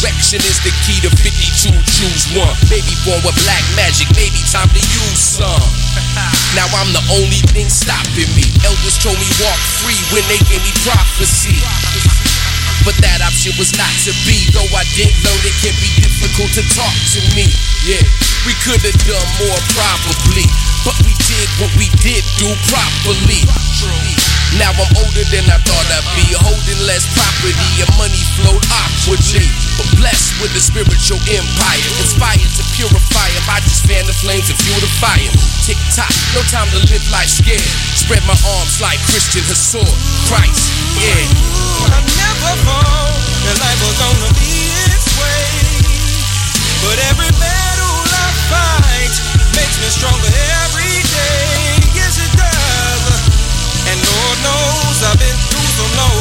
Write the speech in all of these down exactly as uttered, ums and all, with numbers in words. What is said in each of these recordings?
Resurrection is the key to fifty-two, choose one. Maybe born with black magic, maybe time to use some. Now I'm the only thing stopping me. Elders told me walk free when they gave me prophecy. But that option was not to be. Though I did learn it can be difficult to talk to me. Yeah, we could have done more probably, but we did what we did do properly. Now I'm older than I thought I'd be, holding less property and money flowed awkwardly, but blessed with a spiritual empire, inspired to purify him. I just fan the flames and fuel the fire. Tick tock, no time to live life scared. Spread my arms like Christian Hassan. Christ, yeah. I never thought that life was gonna be this way, but every battle I fight makes me stronger every day. Yes it does, and Lord knows I've been through some low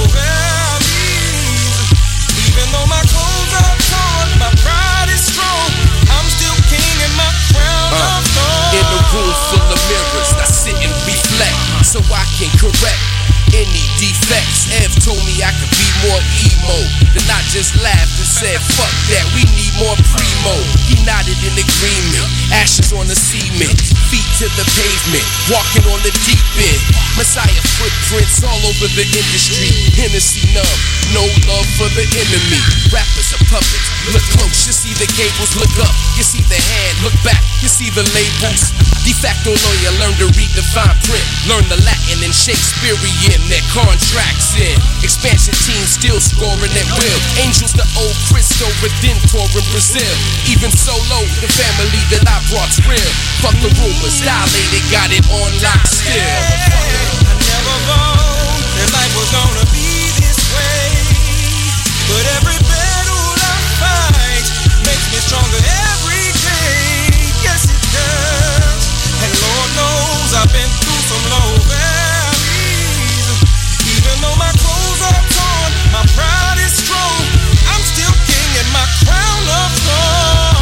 valleys. Even though my clothes are torn, my pride is strong. I'm still king in my crown uh, of thorns. In a room full of mirrors, I sit and reflect so I can correct any defects. Ev told me I could be more emo. Then I just laughed and said, fuck that, we need more primo. He nodded in agreement, ashes on the cement, feet to the pavement, walking on the deep end. Messiah footprints all over the industry. Hennessy numb, no love for the enemy. Rappers are puppets, look close, you see the cables. Look up, you see the hand, look back, you see the labels. De facto lawyer, learn to read the fine print, learn the Latin and Shakespearean. Their contracts in expansion team still scoring at will. Angels to old Cristo Redentor in Brazil. Even solo, the family that I brought's real. Fuck the rumors, dilated, got it on lock still. I never thought that life was gonna be this way, but every battle I fight makes me stronger every day. Yes it does, and Lord knows I've been through some low valleys. Even though my clothes are torn, my pride is strong. I'm still king in my crown of thorns.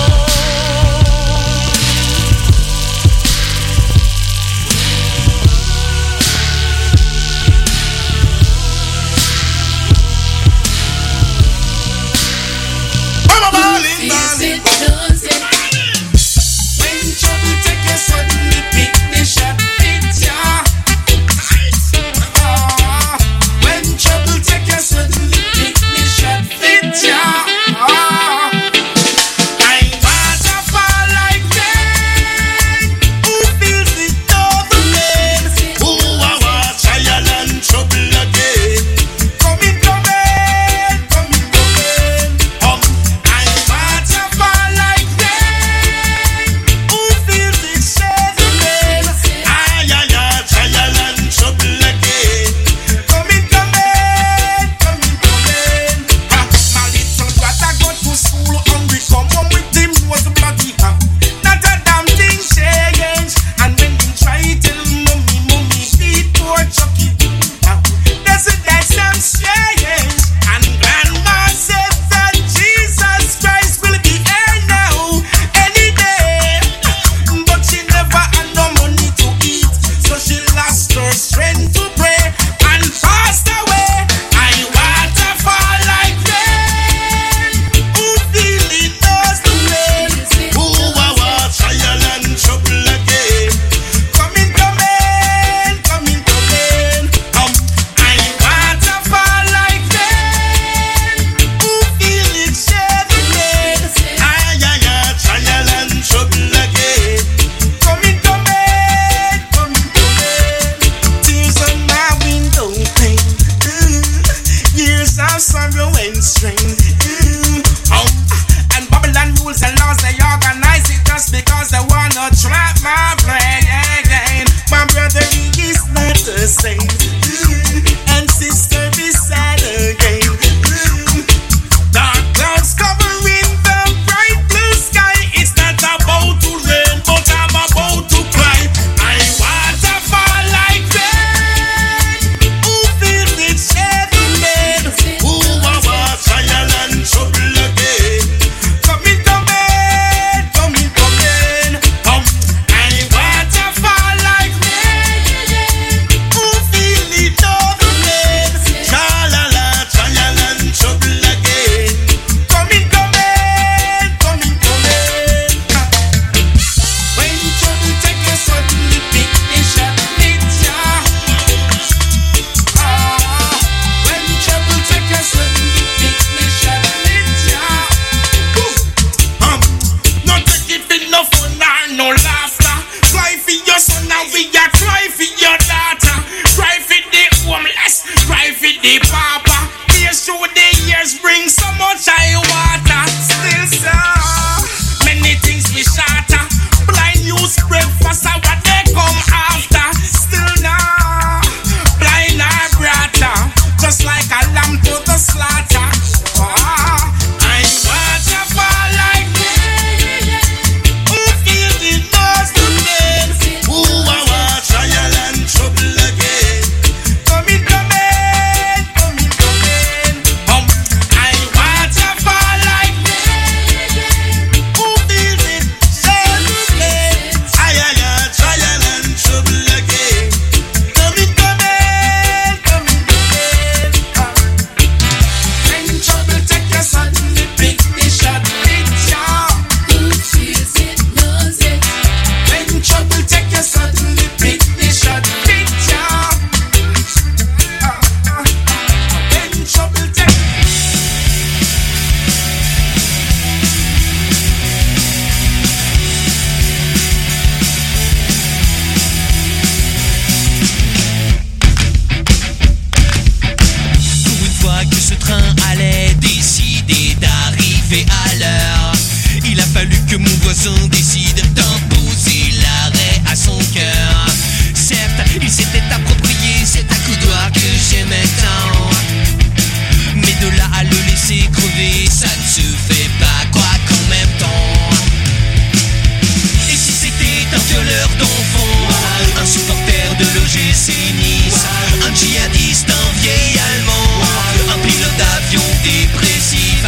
Is it does it? When trouble take you suddenly pick the shot, it's ya. Oh, when trouble take you suddenly pick the shot, it's ya. Oh, I want to fall like rain. Who feels it all the pain? Who I want trial and trouble again? Coming, coming, coming, coming. Um, I want to fall like rain.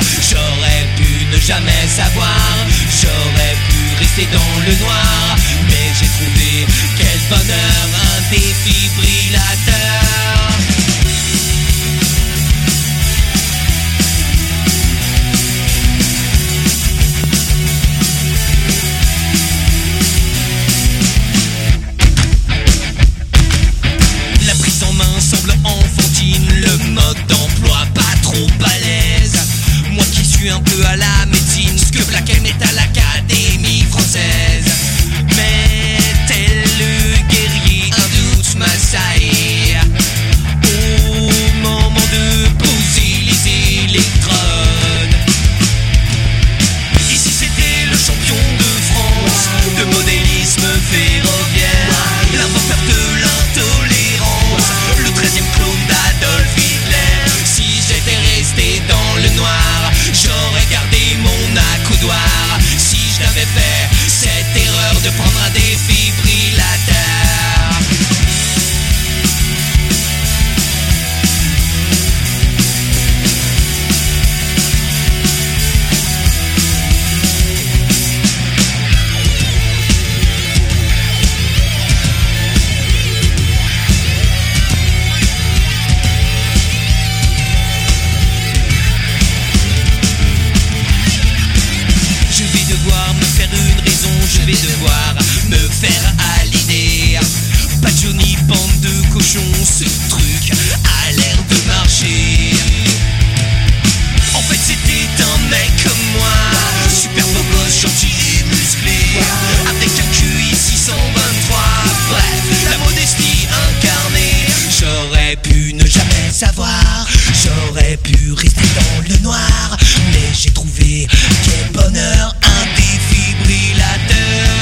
J'aurais pu ne jamais savoir, j'aurais pu rester dans le noir, mais j'ai trouvé quel bonheur, un défibrillateur. La prise en main semble enfantine, le mode d'emploi pas trop balèze. Moi qui suis un peu à la médecine, ce que Black M est à l'Académie française. Mais tel le guerrier, un doute m'assaillit au moment de poser les électrodes. Ici c'était le champion de France de modélisme ferroviaire, l'inventeur de l'intolérance, le treizième clone d'Adolf Hitler. Si j'étais resté dans le noir, j'aurais gardé mon accoudoir. Si je n'avais fait cette erreur de prendre un défibrillateur. Je vais devoir me faire à l'idée. Pas de Johnny, bande de cochons, ce truc a l'air de marcher. En fait c'était un mec comme moi, super beau gosse, gentil et musclé, avec un Q I six cent vingt-trois. Bref, la modestie incarnée. J'aurais pu ne jamais savoir, j'aurais pu rester dans le noir, mais j'ai trouvé quel bonheur, un défibrillateur.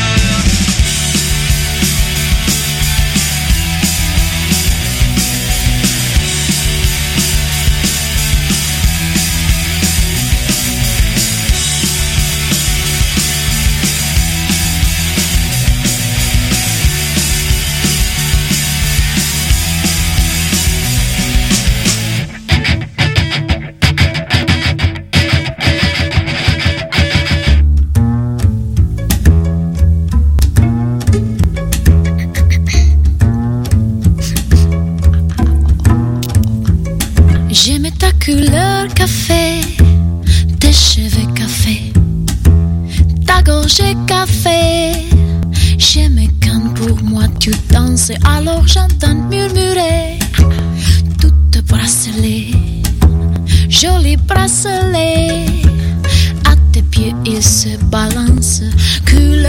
Couleur café, tes cheveux café, ta gorge café. J'aimais quand pour moi tu danses, alors j'entends murmurer toutes bracelets, joli bracelet. À tes pieds il se balance, couleur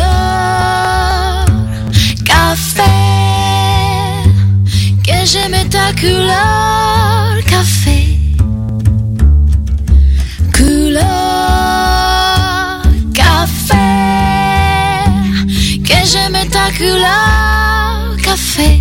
café. Que j'aimais ta couleur café. Couleur café, que j'aime ta couleur café.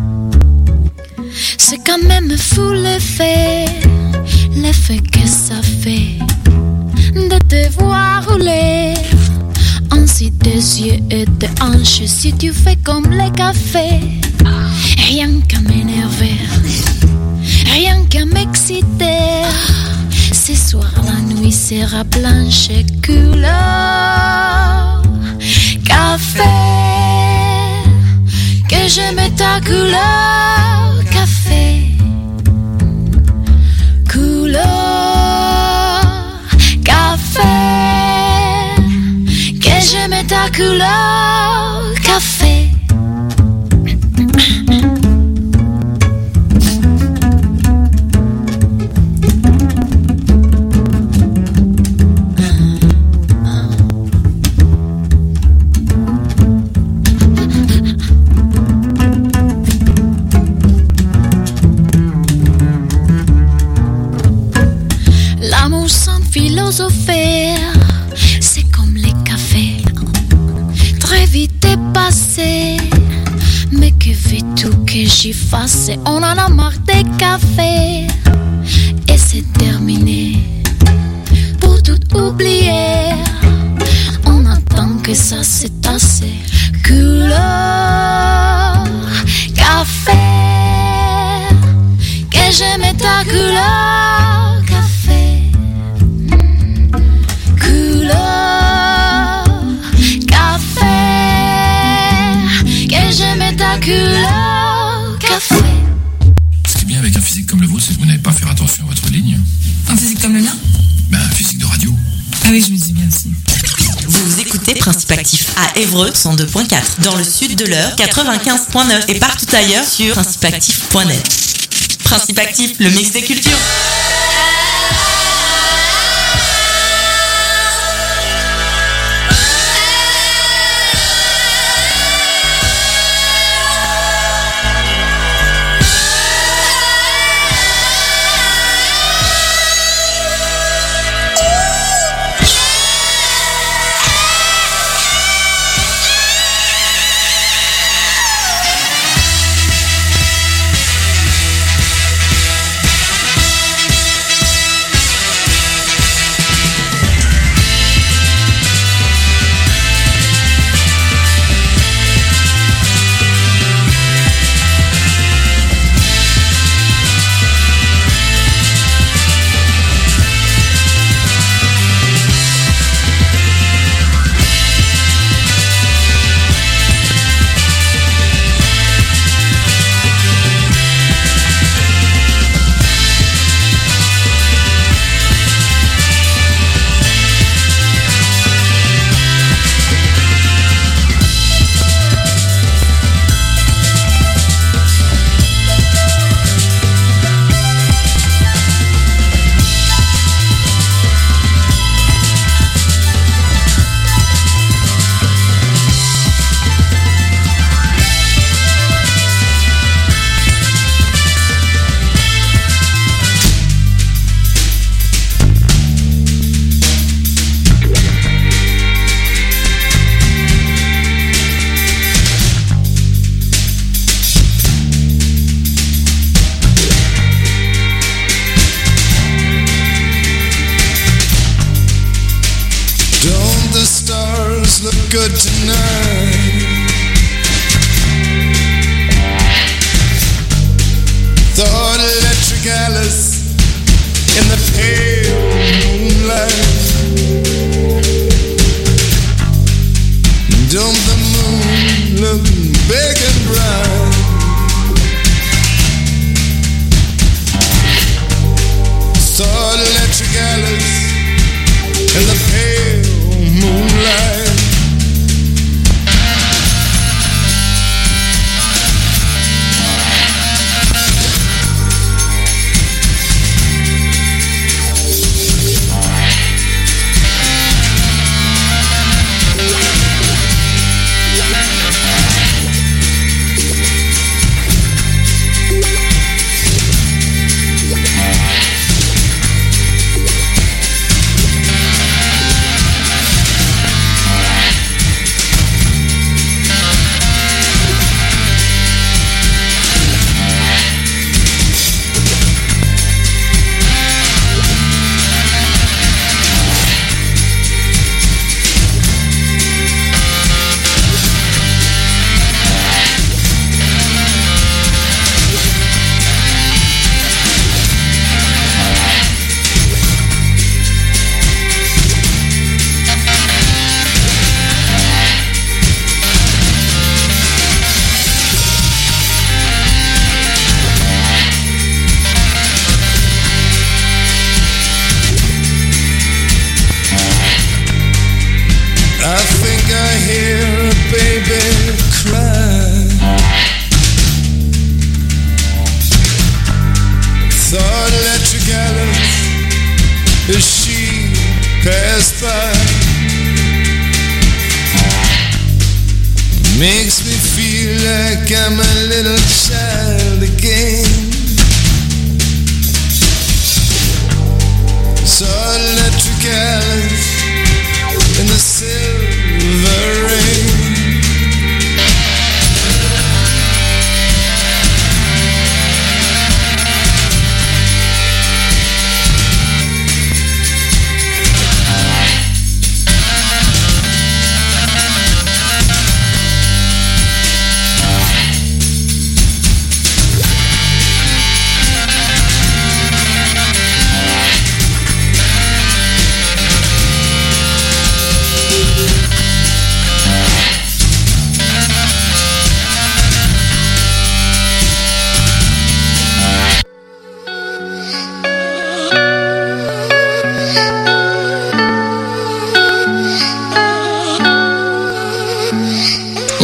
C'est quand même fou l'effet, l'effet que ça fait de te voir rouler ainsi des yeux et des hanches. Si tu fais comme les cafés, rien qu'à m'énerver, rien qu'à m'exciter. Ce soir la nuit sera blanche et couleur café. Que j'aime ta couleur café. Couleur café. Que j'aime ta couleur café. Philosopher, c'est comme les cafés, très vite est passé. Mais que veux-tu que j'y fasse? On en a marre des cafés et c'est terminé. Pour tout oublier, on attend que ça se tasse. Couleur café, que j'aime ta couleur café. Ah oui, je me souviens aussi. Vous écoutez Principe Actif à Évreux cent deux point quatre, dans le sud de l'Eure quatre-vingt-quinze point neuf et partout ailleurs sur principe actif point net. Principe Actif, le mix des cultures. Good tonight. Thought electric Alice in the pale moonlight. Don't the moon look big and bright? Thought electric Alice in the pale moonlight. As she passed by, makes me feel like I'm a little child again. Saw electric Alice in the silver rain.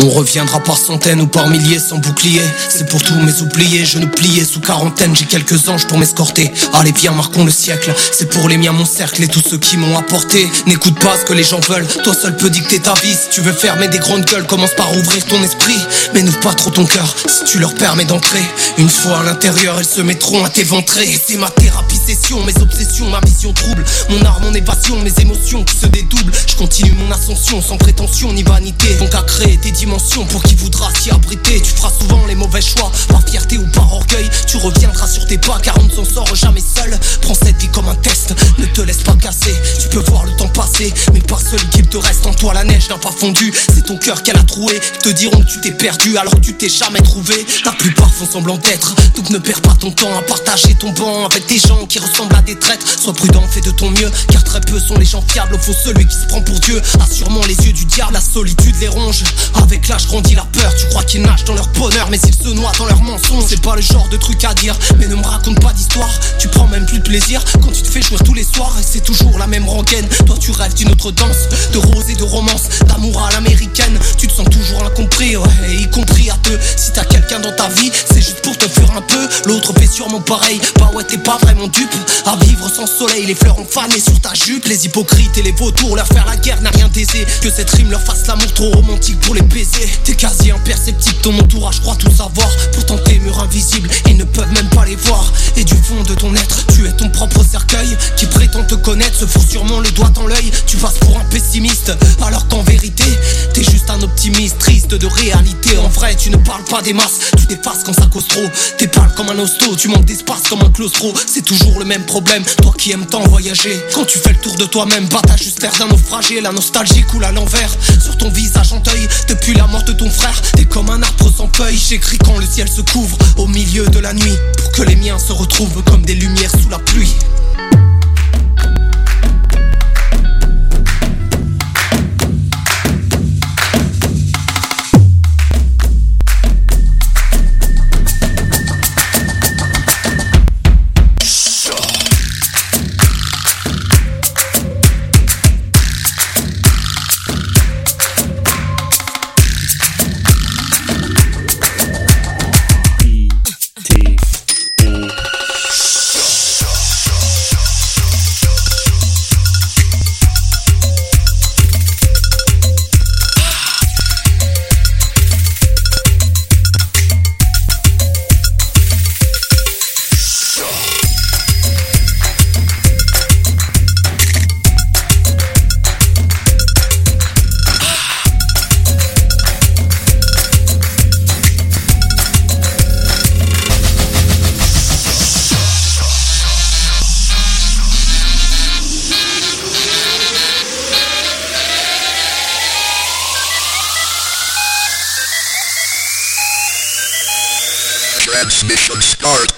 On reviendra par centaines ou par milliers sans bouclier. C'est pour tous mes oubliés, je ne pliais sous quarantaine. J'ai quelques anges pour m'escorter. Allez viens, marquons le siècle. C'est pour les miens mon cercle et tous ceux qui m'ont apporté. N'écoute pas ce que les gens veulent, toi seul peux dicter ta vie. Si tu veux fermer des grandes gueules, commence par ouvrir ton esprit. Mais n'ouvre pas trop ton cœur si tu leur permets d'entrer. Une fois à l'intérieur, elles se mettront à t'éventrer. Et c'est ma thérapie session, mes obsessions, ma vision trouble. Mon art, mon évasion, mes émotions qui se dédoublent. Je continue mon ascension sans prétention ni vanité. Donc à créer des dimensions pour qui voudra s'y abriter. Tu feras souvent les mauvais choix, par fierté ou par orgueil. Tu reviendras sur tes pas car on ne s'en sort jamais seul. Prends cette vie comme un test, ne te laisse pas casser. Tu peux voir le temps passer, mais pas seul qu'il te reste. En toi la neige n'a pas fondu, c'est ton cœur qu'elle a troué. Ils te diront que tu t'es perdu alors que tu t'es jamais trouvé. La plupart font semblant d'être, donc ne perds pas ton temps à partager ton banc avec des gens qui ressemblent à des traîtres. Sois prudent, fais de ton mieux, car très peu sont les gens fiables. Au fond celui qui se prend pour Dieu a sûrement les yeux du diable. La solitude les ronge, avec l'âge grandit la peur. Tu crois qu'ils nagent dans leur bonheur mais ils se noient dans leurs mensonges. C'est pas le genre de truc à dire, mais ne me raconte pas d'histoire. Tu prends même plus de plaisir quand tu te fais jouer tous les soirs. Et c'est toujours la même rengaine, toi tu rêves d'une autre danse. De rose et de romance, d'amour à l'américaine. Tu te sens toujours incompris, ouais, y compris à deux. Si t'as quelqu'un dans ta vie, c'est juste pour te fuir un peu. L'autre fait sûrement pareil, bah ouais t'es pas vraiment dupe. À vivre sans soleil, les fleurs ont fané sur ta jupe. Les hypocrites et les vautours, leur faire la guerre n'a rien d'aisé. Que cette rime leur fasse l'amour trop romantique pour les baiser. T'es quasi imperceptible, ton entourage croit tout savoir. Pourtant tes murs invisibles, ils ne peuvent même pas les voir. Et du fond de ton être, tu es ton propre cercueil. Qui prétend te connaître, se fout sûrement le doigt dans l'œil. Tu passes pour un pessimiste, alors qu'en vérité t'es juste un optimiste, triste de réalité. En vrai tu ne parles pas des masses, tu t'effaces quand ça cause trop. T'es pâle comme un hosto, tu manques d'espace comme un claustro. C'est toujours le même problème, toi qui aimes tant voyager. Quand tu fais le tour de toi-même, bah t'as juste l'air d'un naufragé. La nostalgie coule à l'envers, sur ton visage en deuil. Depuis la mort de ton frère, t'es comme un arbre sans feuilles. J'écris quand le ciel se couvre, au milieu de la nuit. Pour que les miens se retrouvent comme des lumières sous la pluie. Transmission start.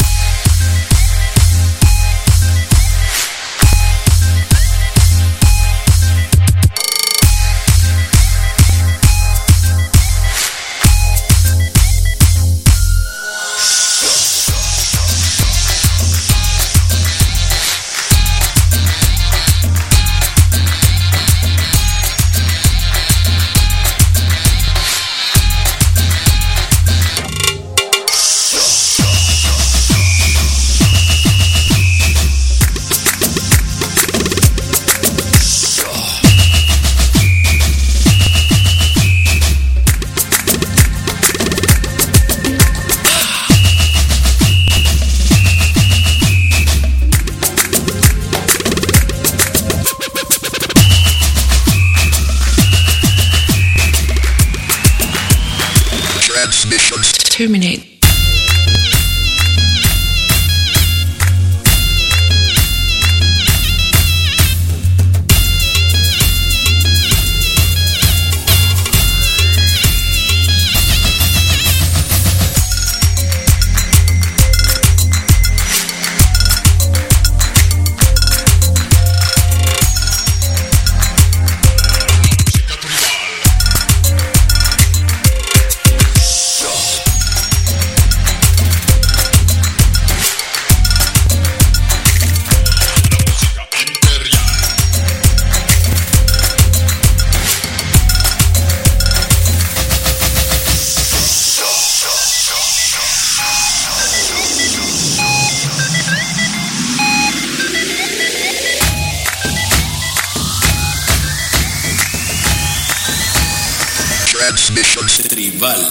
Terminate. Transmission Tribal.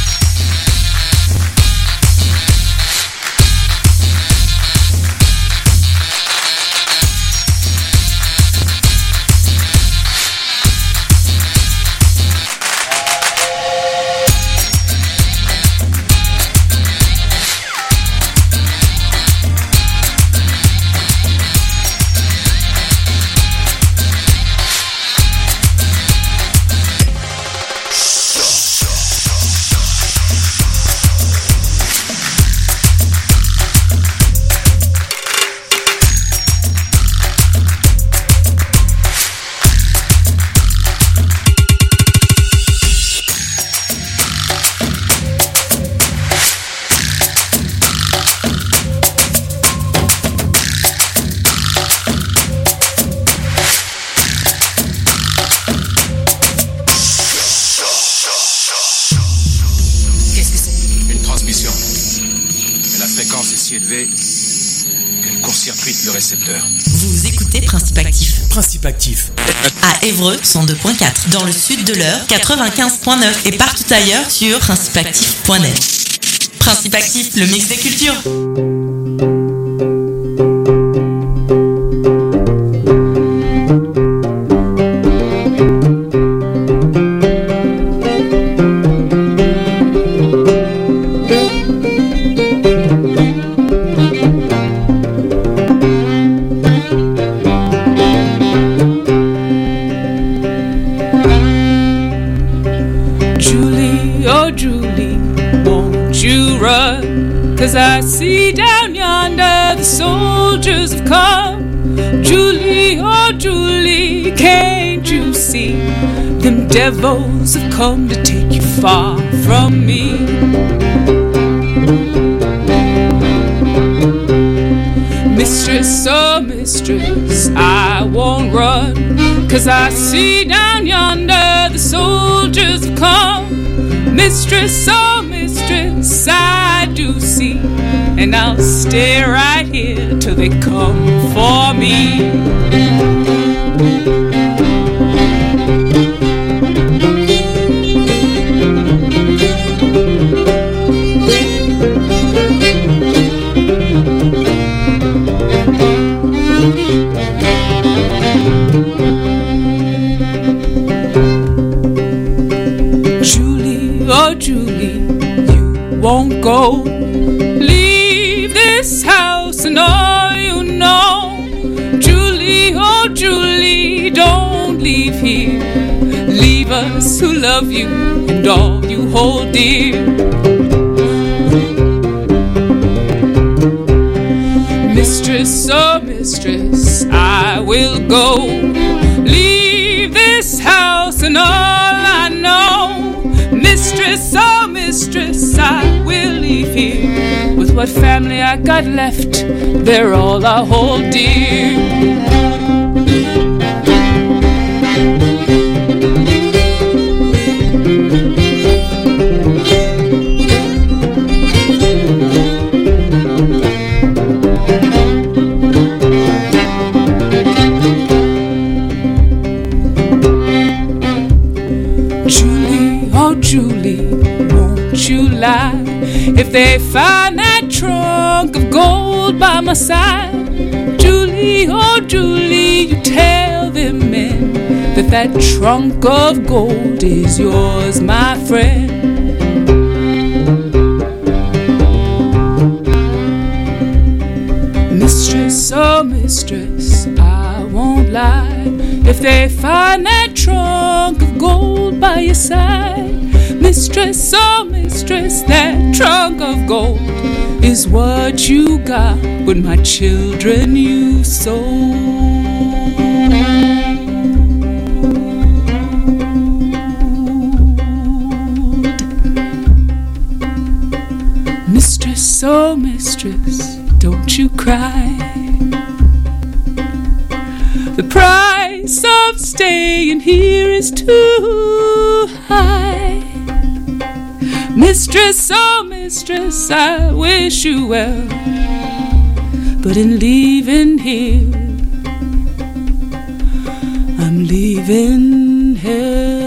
Vous écoutez Principe Actif. Principe Actif. À Évreux, cent deux point quatre. Dans le sud de l'Eure, quatre-vingt-quinze point neuf. Et partout ailleurs sur principe actif point net. Principe Actif, le mix des cultures. Cause I see down yonder the soldiers have come. Julie, oh Julie, can't you see? Them devils have come to take you far from me. Mistress, oh mistress, I won't run. Cause I see down yonder the soldiers have come. Mistress, oh mistress, I do see, and I'll stay right here till they come for me. Julie, oh Julie, won't go. Leave this house and all you know. Julie, oh Julie, don't leave here. Leave us who love you and all you hold dear. Mistress, oh mistress, I will go. Leave this house and all I know. Mistress, oh mistress, I will leave here. With what family I got left, they're all I hold dear. Julie, oh Julie, won't you lie? If they find that trunk of gold by my side, Julie, oh Julie, you tell them men that that trunk of gold is yours, my friend. Mistress, oh mistress, I won't lie. If they find that trunk of gold by your side, mistress, oh mistress, that trunk of gold is what you got with my children you sold. Mistress, oh mistress, don't you cry. The price of staying here is too high. Mistress, oh mistress, I wish you well, but in leaving here, I'm leaving here.